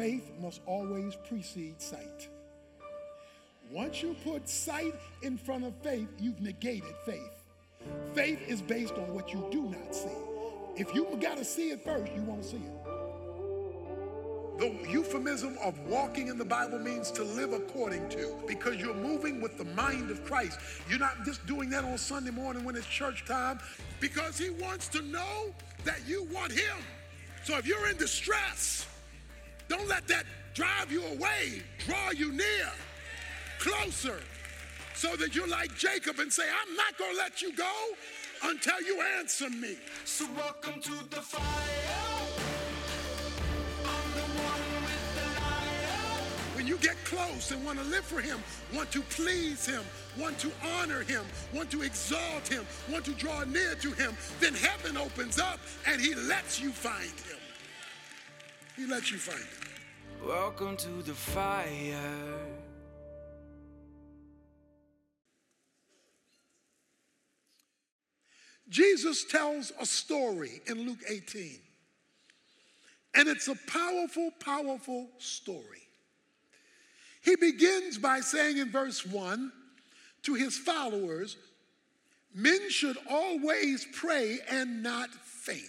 faith must always precede sight. Once you put sight in front of faith, you've negated faith. Faith is based on what you do not see. If you got to see it first, you won't see it. The euphemism of walking in the Bible means to live according to, because you're moving with the mind of Christ. You're not just doing that on Sunday morning when it's church time, because he wants to know that you want him. So if you're in distress, don't let that drive you away. Draw you near, closer, so that you're like Jacob and say, I'm not going to let you go until you answer me. So welcome to the fire. I'm the one with the light. When you get close and want to live for him, want to please him, want to honor him, want to exalt him, want to draw near to him, then heaven opens up and he lets you find him. He lets you find him. Welcome to the fire. Jesus tells a story in Luke 18. And it's a powerful, powerful story. He begins by saying in verse 1 to his followers, men should always pray and not faint.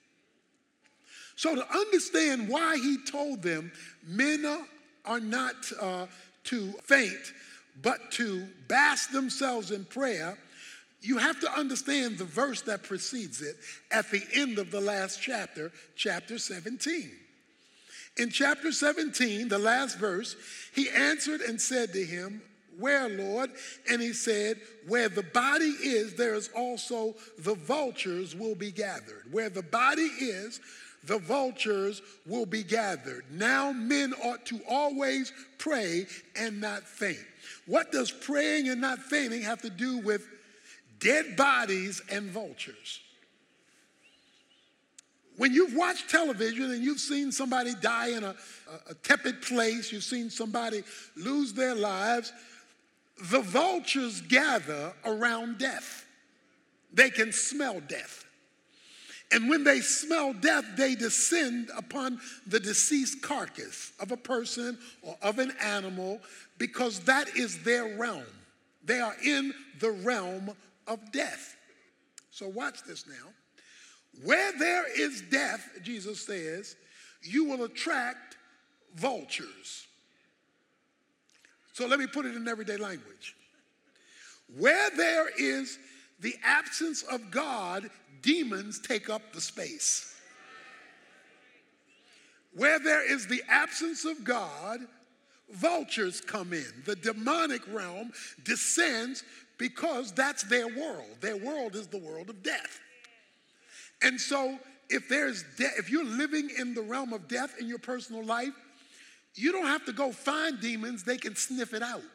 So to understand why he told them men are not to faint, but to bask themselves in prayer, you have to understand the verse that precedes it at the end of the last chapter, chapter 17. In chapter 17, the last verse, he answered and said to him, where, Lord? And he said, where the body is, there is also the vultures will be gathered. Where the body is, the vultures will be gathered. Now men ought to always pray and not faint. What does praying and not fainting have to do with dead bodies and vultures? When you've watched television and you've seen somebody die in a tepid place, you've seen somebody lose their lives, the vultures gather around death. They can smell death. And when they smell death, they descend upon the deceased carcass of a person or of an animal, because that is their realm. They are in the realm of death. So watch this now. Where there is death, Jesus says, you will attract vultures. So let me put it in everyday language. Where there is the absence of God, demons take up the space. Where there is the absence of God, vultures come in. The demonic realm descends because that's their world. Their world is the world of death. And so if you're living in the realm of death in your personal life, you don't have to go find demons. They can sniff it out.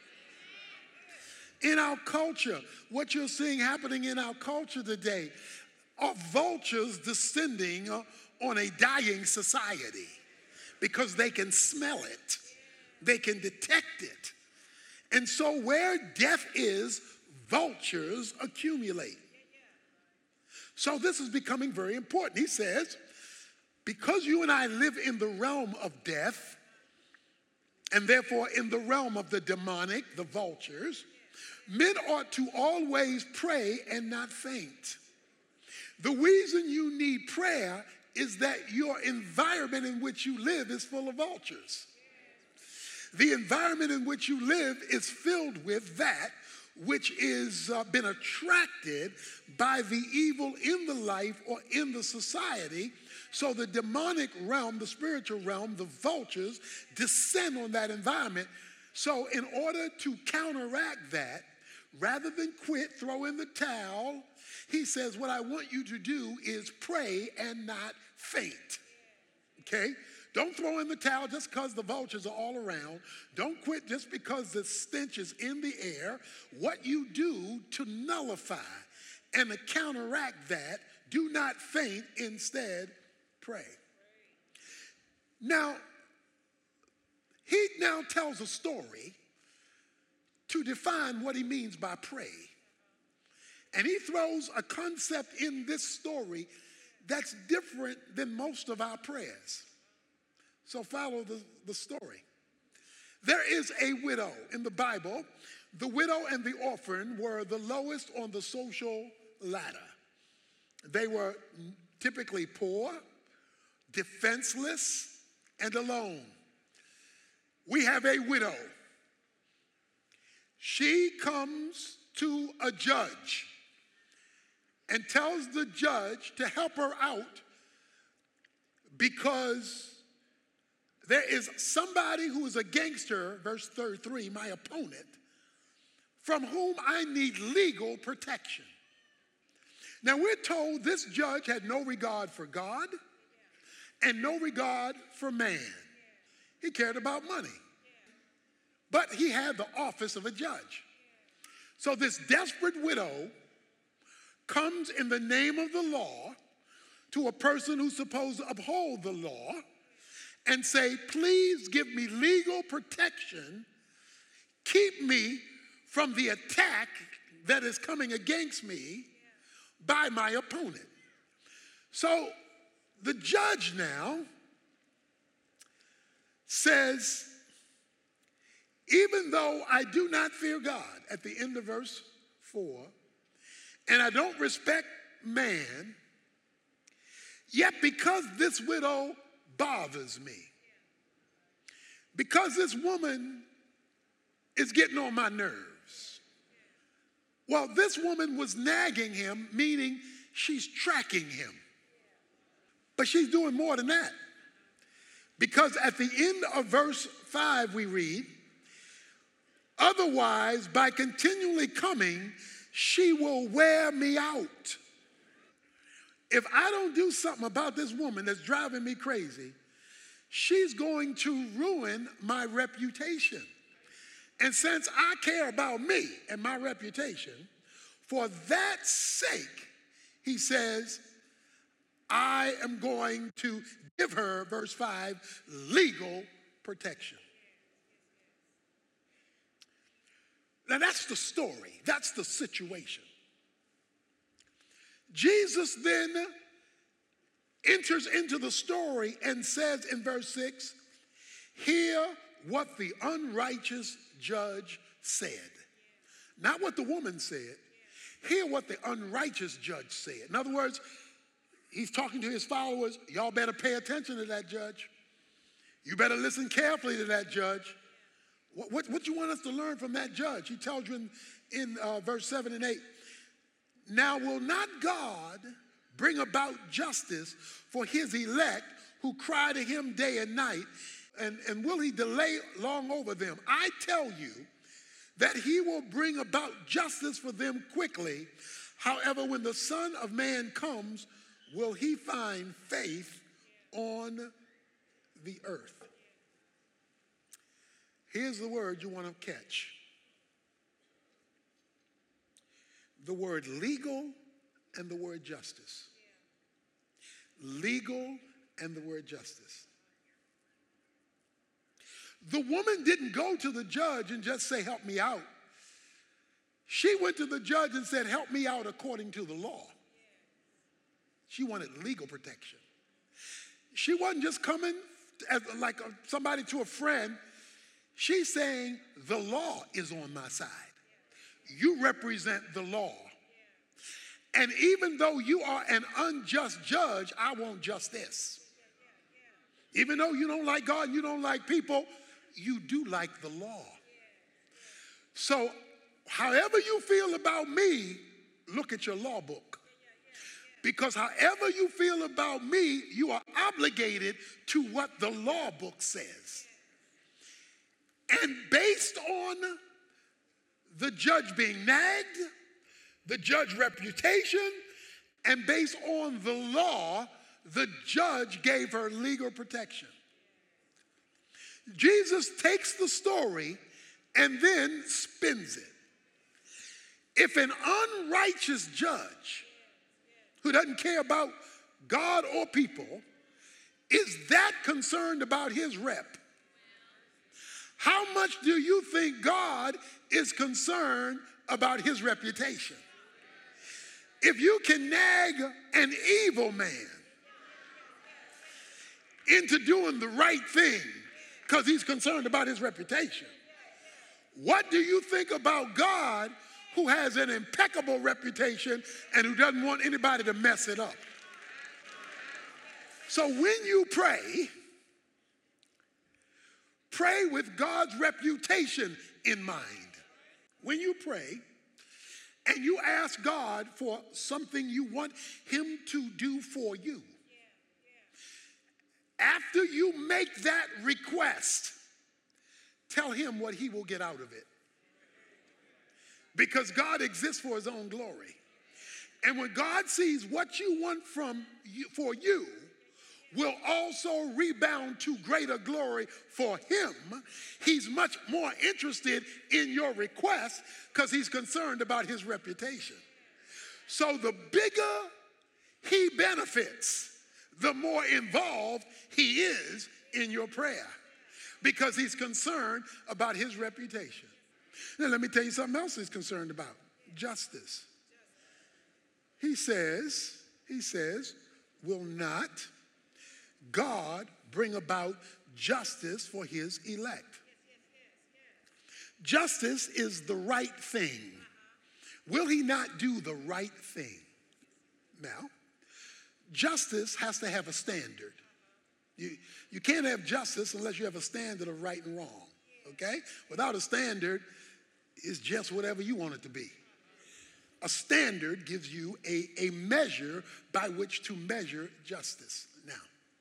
In our culture, what you're seeing happening in our culture today are vultures descending on a dying society because they can smell it. They can detect it. And so where death is, vultures accumulate. So this is becoming very important. He says, because you and I live in the realm of death, and therefore in the realm of the demonic, the vultures, men ought to always pray and not faint. The reason you need prayer is that your environment in which you live is full of vultures. The environment in which you live is filled with that which is been attracted by the evil in the life or in the society. So the demonic realm, the spiritual realm, the vultures descend on that environment. So in order to counteract that, rather than quit, throw in the towel, he says, what I want you to do is pray and not faint. Okay? Don't throw in the towel just because the vultures are all around. Don't quit just because the stench is in the air. What you do to nullify and to counteract that, do not faint, instead pray. Now, he now tells a story to define what he means by pray. And he throws a concept in this story that's different than most of our prayers. So follow the story. There is a widow in the Bible. The widow and the orphan were the lowest on the social ladder. They were typically poor, defenseless, and alone. We have a widow. She comes to a judge and tells the judge to help her out because there is somebody who is against her, verse 33, my opponent, from whom I need legal protection. Now we're told this judge had no regard for God and no regard for man. He cared about money. But he had the office of a judge. So this desperate widow comes in the name of the law to a person who's supposed to uphold the law and say, please give me legal protection. Keep me from the attack that is coming against me by my opponent. So the judge now says, even though I do not fear God, at the end of verse 4, and I don't respect man, yet because this widow bothers me, because this woman is getting on my nerves. Well, this woman was nagging him, meaning she's tracking him. But she's doing more than that. Because at the end of verse 5 we read, otherwise, by continually coming, she will wear me out. If I don't do something about this woman that's driving me crazy, she's going to ruin my reputation. And since I care about me and my reputation, for that sake, he says, I am going to give her, verse 5, legal protection. Now that's the story. That's the situation. Jesus then enters into the story and says in verse 6, hear what the unrighteous judge said. Not what the woman said. Hear what the unrighteous judge said. In other words, he's talking to his followers. Y'all better pay attention to that judge. You better listen carefully to that judge. What you want us to learn from that judge? He tells you in verse 7 and 8, now will not God bring about justice for his elect who cry to him day and night, and will he delay long over them? I tell you that he will bring about justice for them quickly. However, when the Son of Man comes, will he find faith on the earth? Here's the word you want to catch. The word legal and the word justice. Legal and the word justice. The woman didn't go to the judge and just say, help me out. She went to the judge and said, help me out according to the law. She wanted legal protection. She wasn't just coming as like somebody to a friend. She's saying, the law is on my side. You represent the law. And even though you are an unjust judge, I want justice. Even though you don't like God, you don't like people, you do like the law. So however you feel about me, look at your law book. Because however you feel about me, you are obligated to what the law book says. And based on the judge being nagged, the judge's reputation, and based on the law, the judge gave her legal protection. Jesus takes the story and then spins it. If an unrighteous judge who doesn't care about God or people is that concerned about his rep, how much do you think God is concerned about his reputation? If you can nag an evil man into doing the right thing because he's concerned about his reputation. What do you think about God, who has an impeccable reputation and who doesn't want anybody to mess it up? So when you pray, pray with God's reputation in mind. When you pray and you ask God for something you want him to do for you, after you make that request, tell him what he will get out of it. Because God exists for his own glory. And when God sees what you want for you will also rebound to greater glory for him, he's much more interested in your request because he's concerned about his reputation. So the bigger he benefits, the more involved he is in your prayer because he's concerned about his reputation. Now let me tell you something else he's concerned about: justice. He says, will not God bring about justice for his elect? Justice is the right thing. Will he not do the right thing? Now, justice has to have a standard. You can't have justice unless you have a standard of right and wrong, okay? Without a standard, it's just whatever you want it to be. A standard gives you a measure by which to measure justice. Now,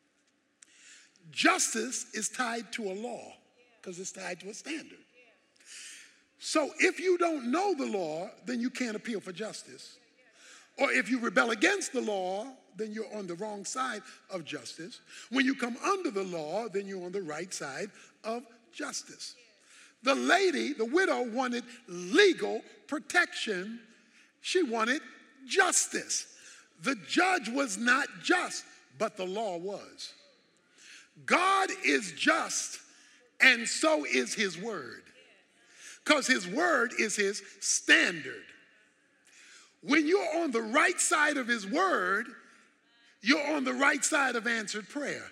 justice is tied to a law because it's tied to a standard. So if you don't know the law, then you can't appeal for justice. Or if you rebel against the law, then you're on the wrong side of justice. When you come under the law, then you're on the right side of justice. The lady, the widow, wanted legal protection. She wanted justice. The judge was not just, but the law was. God is just, and so is his word. Because his word is his standard. When you're on the right side of his word, you're on the right side of answered prayer.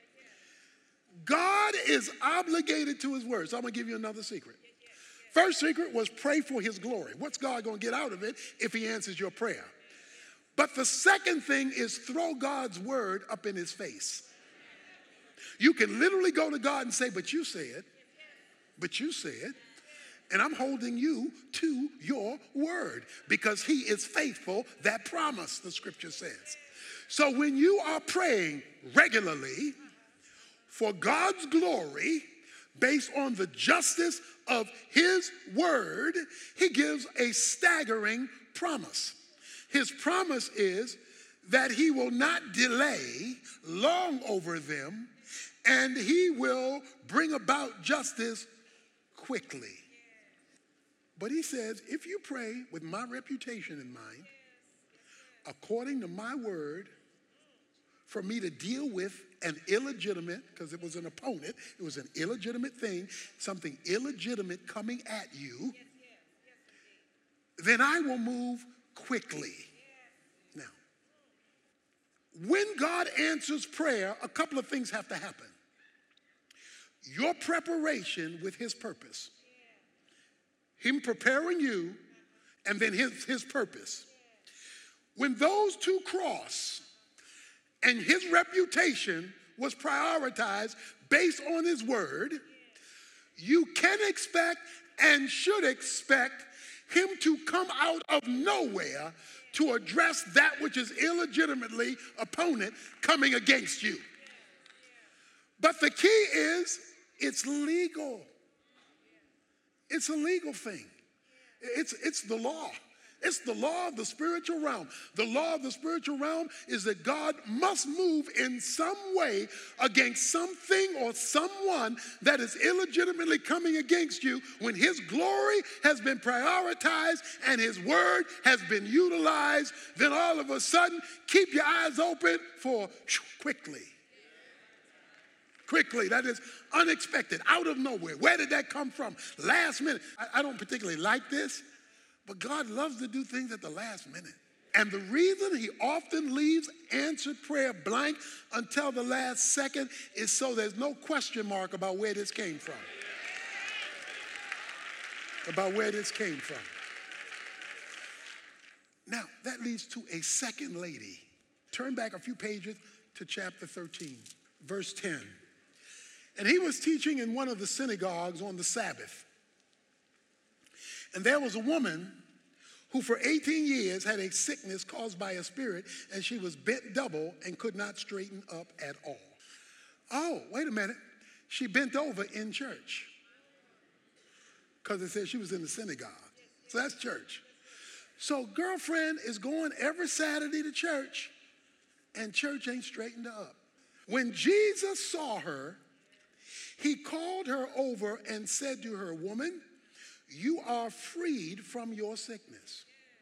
God is obligated to his word. So I'm going to give you another secret. First secret was pray for his glory. What's God going to get out of it if he answers your prayer? But the second thing is throw God's word up in his face. You can literally go to God and say, but you said, and I'm holding you to your word because he is faithful that promise, the scripture says. So when you are praying regularly for God's glory based on the justice of his word, he gives a staggering promise. His promise is that he will not delay long over them, and he will bring about justice quickly. But he says, if you pray with my reputation in mind, according to my word, for me to deal with an illegitimate, because it was an opponent, it was an illegitimate thing, something illegitimate coming at you, then I will move quickly. Now, when God answers prayer, a couple of things have to happen. Your preparation with his purpose. Him preparing you, and then his purpose. When those two cross, and his reputation was prioritized based on his word, you can expect and should expect him to come out of nowhere to address that which is illegitimately opponent coming against you. But the key is it's legal. It's a legal thing. It's the law. It's the law of the spiritual realm. The law of the spiritual realm is that God must move in some way against something or someone that is illegitimately coming against you when his glory has been prioritized and his word has been utilized. Then all of a sudden, keep your eyes open for quickly. Quickly, that is unexpected, out of nowhere. Where did that come from? Last minute. I don't particularly like this, but God loves to do things at the last minute. And the reason he often leaves answered prayer blank until the last second is so there's no question mark about where this came from. About where this came from. Now, that leads to a second lady. Turn back a few pages to chapter 13, verse 10. And he was teaching in one of the synagogues on the Sabbath. And there was a woman who for 18 years had a sickness caused by a spirit, and she was bent double and could not straighten up at all. Oh, wait a minute. She bent over in church. Because it says she was in the synagogue. So that's church. So girlfriend is going every Saturday to church, and church ain't straightened her up. When Jesus saw her, he called her over and said to her, "Woman, you are freed from your sickness."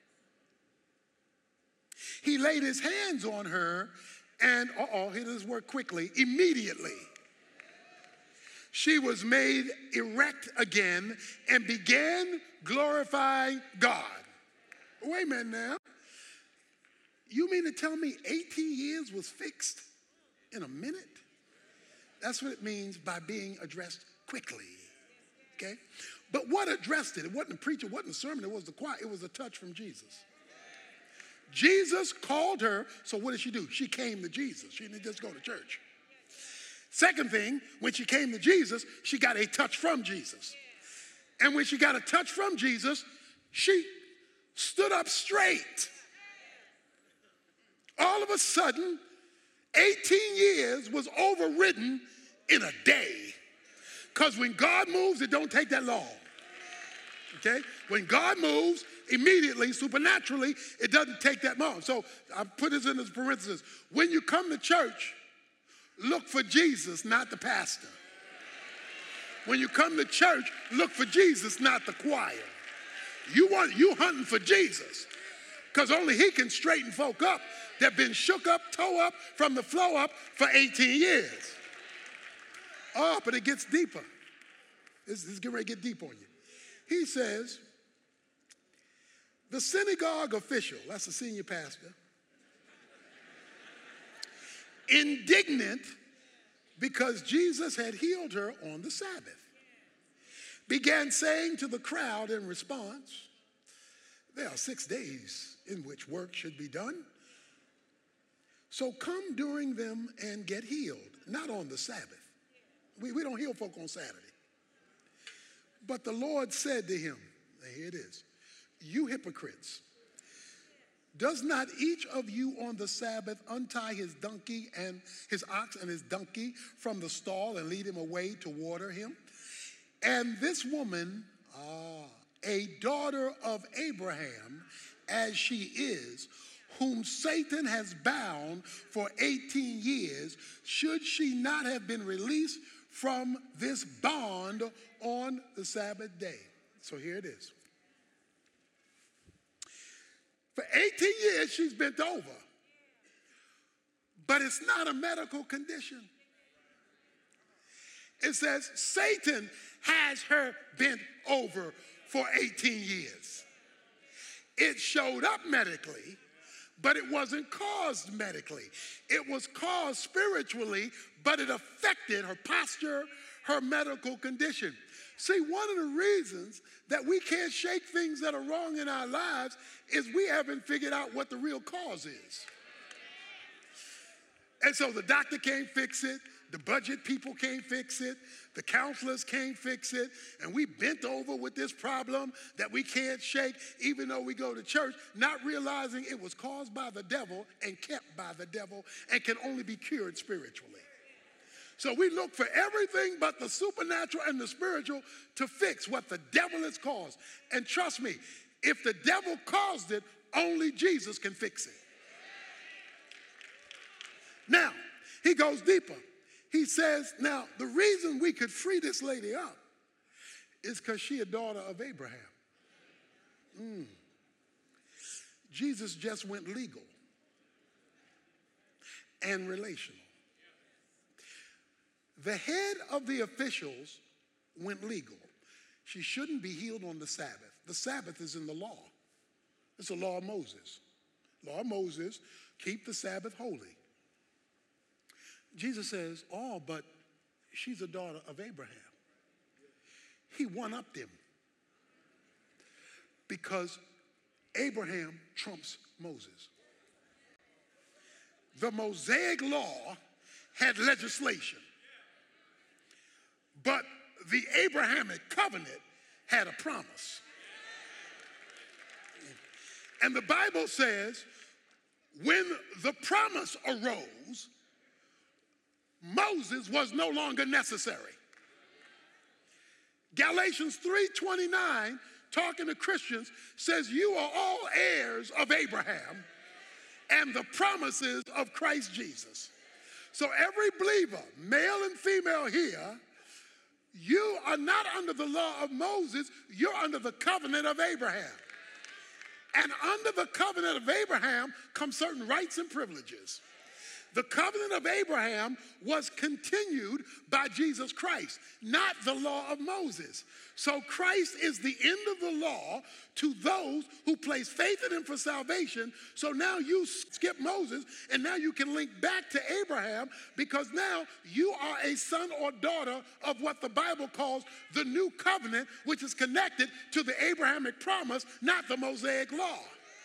He laid his hands on her, and here this word quickly, immediately. She was made erect again and began glorifying God. Wait a minute now. You mean to tell me 18 years was fixed in a minute? That's what it means by being addressed quickly. Okay? But what addressed it? It wasn't a preacher, it wasn't a sermon, it was the choir. It was a touch from Jesus. Jesus called her, so what did she do? She came to Jesus. She didn't just go to church. Second thing, when she came to Jesus, she got a touch from Jesus. And when she got a touch from Jesus, she stood up straight. All of a sudden, 18 years was overridden in a day. Because when God moves, it don't take that long. Okay? When God moves, immediately, supernaturally, it doesn't take that long. So I put this in as parenthesis. When you come to church, look for Jesus, not the pastor. When you come to church, look for Jesus, not the choir. You hunting for Jesus, because only he can straighten folk up that been shook up, toe up, from the flow up for 18 years. Oh, but it gets deeper. This is getting ready to get deep on you. He says, the synagogue official, that's the senior pastor, indignant because Jesus had healed her on the Sabbath, began saying to the crowd in response, there are 6 days in which work should be done. So come during them and get healed, not on the Sabbath. We don't heal folk on Saturday. But the Lord said to him, and here it is, you hypocrites, does not each of you on the Sabbath untie his donkey and his ox and his donkey from the stall and lead him away to water him? And this woman, a daughter of Abraham, as she is, whom Satan has bound for 18 years, should she not have been released from this bond on the Sabbath day? So here it is. For 18 years, she's bent over. But it's not a medical condition. It says Satan has her bent over for 18 years. It showed up medically, but it wasn't caused medically. It was caused spiritually, but it affected her posture, her medical condition. See, one of the reasons that we can't shake things that are wrong in our lives is we haven't figured out what the real cause is. And so the doctor can't fix it, the budget people can't fix it, the counselors can't fix it, and we bent over with this problem that we can't shake, even though we go to church, not realizing it was caused by the devil and kept by the devil and can only be cured spiritually. So we look for everything but the supernatural and the spiritual to fix what the devil has caused. And trust me, if the devil caused it, only Jesus can fix it. Now, he goes deeper. He says, now, the reason we could free this lady up is because she a daughter of Abraham. Jesus just went legal and relational. The head of the officials went legal. She shouldn't be healed on the Sabbath. The Sabbath is in the law. It's the law of Moses. law of Moses, keep the Sabbath holy. Jesus says, oh, but she's a daughter of Abraham. He one-upped him because Abraham trumps Moses. The Mosaic law had legislation, but the Abrahamic covenant had a promise. And the Bible says, when the promise arose, Moses was no longer necessary. Galatians 3:29, talking to Christians, says you are all heirs of Abraham and the promises of Christ Jesus. So every believer, male and female here, you are not under the law of Moses, you're under the covenant of Abraham. And under the covenant of Abraham come certain rights and privileges. The covenant of Abraham was continued by Jesus Christ, not the law of Moses. So Christ is the end of the law to those who place faith in him for salvation. So now you skip Moses and now you can link back to Abraham because now you are a son or daughter of what the Bible calls the new covenant, which is connected to the Abrahamic promise, not the Mosaic law.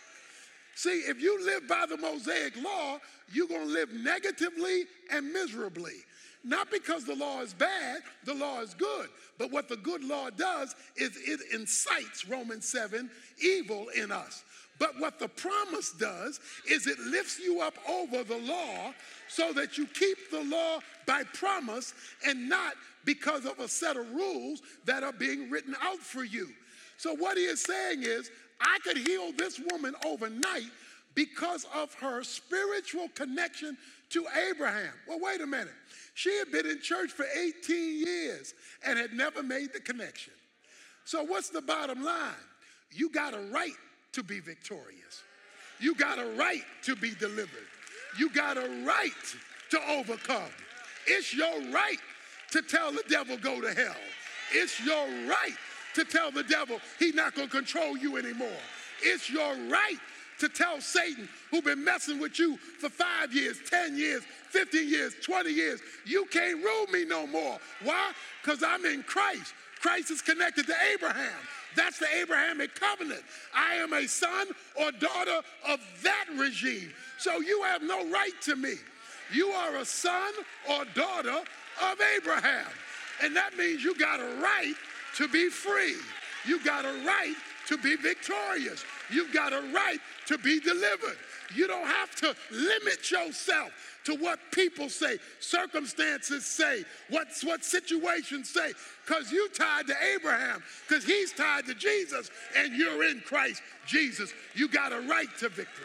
See, if you live by the Mosaic law, you're going to live negatively and miserably. Not because the law is bad, the law is good. But what the good law does is it incites, Romans 7, evil in us. But what the promise does is it lifts you up over the law so that you keep the law by promise and not because of a set of rules that are being written out for you. So what he is saying is, I could heal this woman overnight because of her spiritual connection to Abraham. Well, wait a minute. She had been in church for 18 years and had never made the connection. So what's the bottom line? You got a right to be victorious. You got a right to be delivered. You got a right to overcome. It's your right to tell the devil go to hell. It's your right to tell the devil he's not going to control you anymore. It's your right to tell Satan, who's been messing with you for 5 years, 10 years, 15 years, 20 years, you can't rule me no more. Why? Because I'm in Christ. Christ is connected to Abraham. That's the Abrahamic covenant. I am a son or daughter of that regime. So you have no right to me. You are a son or daughter of Abraham. And that means you got a right to be free. You got a right to be victorious. You've got a right to be delivered. You don't have to limit yourself to what people say, circumstances say, what situations say, because you tied to Abraham, because he's tied to Jesus, and you're in Christ Jesus. You got a right to victory.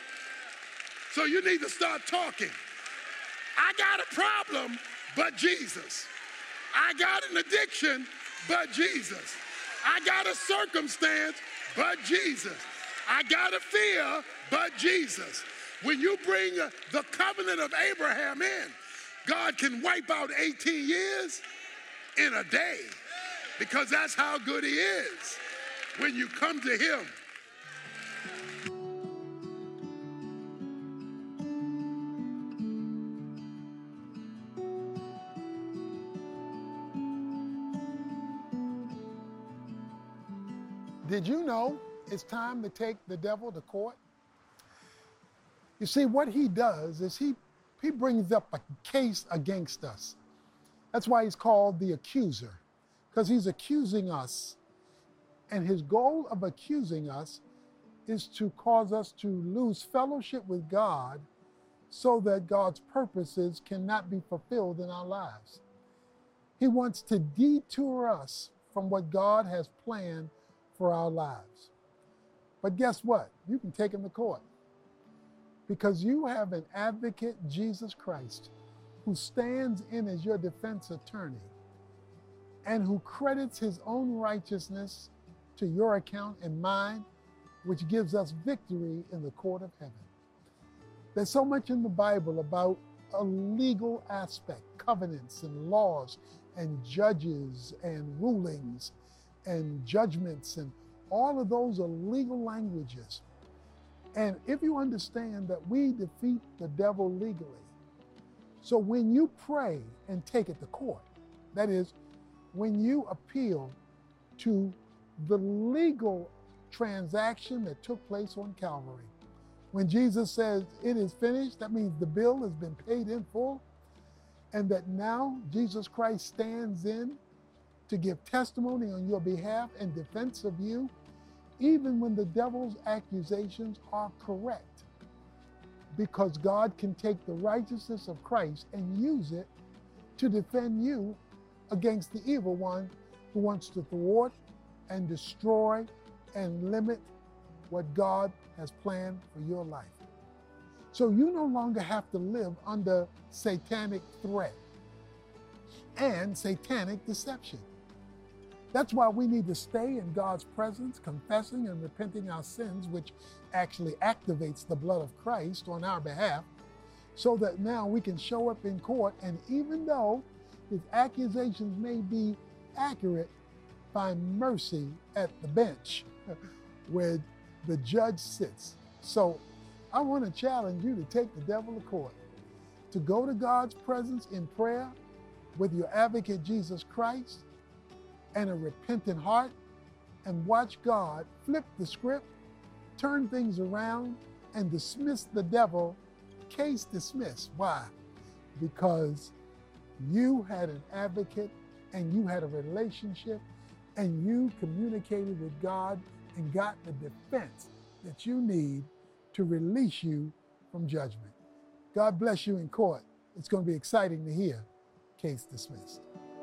So you need to start talking. I got a problem, but Jesus. I got an addiction, but Jesus. I got a circumstance, but Jesus. I got a fear, but Jesus. When you bring the covenant of Abraham in, God can wipe out 18 years in a day because that's how good he is when you come to him. Did you know it's time to take the devil to court? You see, what he does is he brings up a case against us. That's why he's called the accuser, because he's accusing us. And his goal of accusing us is to cause us to lose fellowship with God so that God's purposes cannot be fulfilled in our lives. He wants to detour us from what God has planned for our lives. But guess what? You can take him to court because you have an advocate, Jesus Christ, who stands in as your defense attorney and who credits his own righteousness to your account and mine, which gives us victory in the court of heaven. There's so much in the Bible about a legal aspect, covenants and laws and judges and rulings and judgments, and all of those are legal languages. And if you understand that we defeat the devil legally, so when you pray and take it to court, that is, when you appeal to the legal transaction that took place on Calvary, when Jesus says it is finished, that means the bill has been paid in full, and that now Jesus Christ stands in to give testimony on your behalf in defense of you, even when the devil's accusations are correct. Because God can take the righteousness of Christ and use it to defend you against the evil one who wants to thwart and destroy and limit what God has planned for your life. So you no longer have to live under satanic threat and satanic deception. That's why we need to stay in God's presence, confessing and repenting our sins, which actually activates the blood of Christ on our behalf, so that now we can show up in court, and even though his accusations may be accurate, find mercy at the bench where the judge sits. So I want to challenge you to take the devil to court, to go to God's presence in prayer with your advocate, Jesus Christ, and a repentant heart, and watch God flip the script, turn things around, and dismiss the devil. Case dismissed. Why? Because you had an advocate, and you had a relationship, and you communicated with God and got the defense that you need to release you from judgment. God bless you in court. It's going to be exciting to hear. Case dismissed.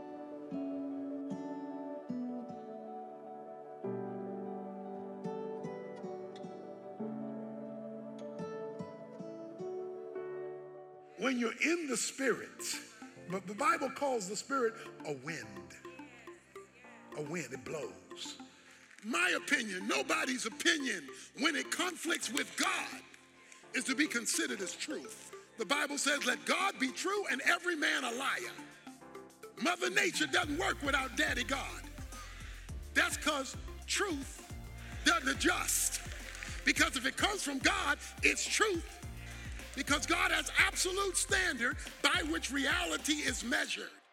When you're in the Spirit, but the Bible calls the Spirit a wind. A wind, it blows. My opinion, nobody's opinion, when it conflicts with God, is to be considered as truth. The Bible says, let God be true and every man a liar. Mother Nature doesn't work without Daddy God. That's because truth doesn't adjust. Because if it comes from God, it's truth. Because God has absolute standard by which reality is measured.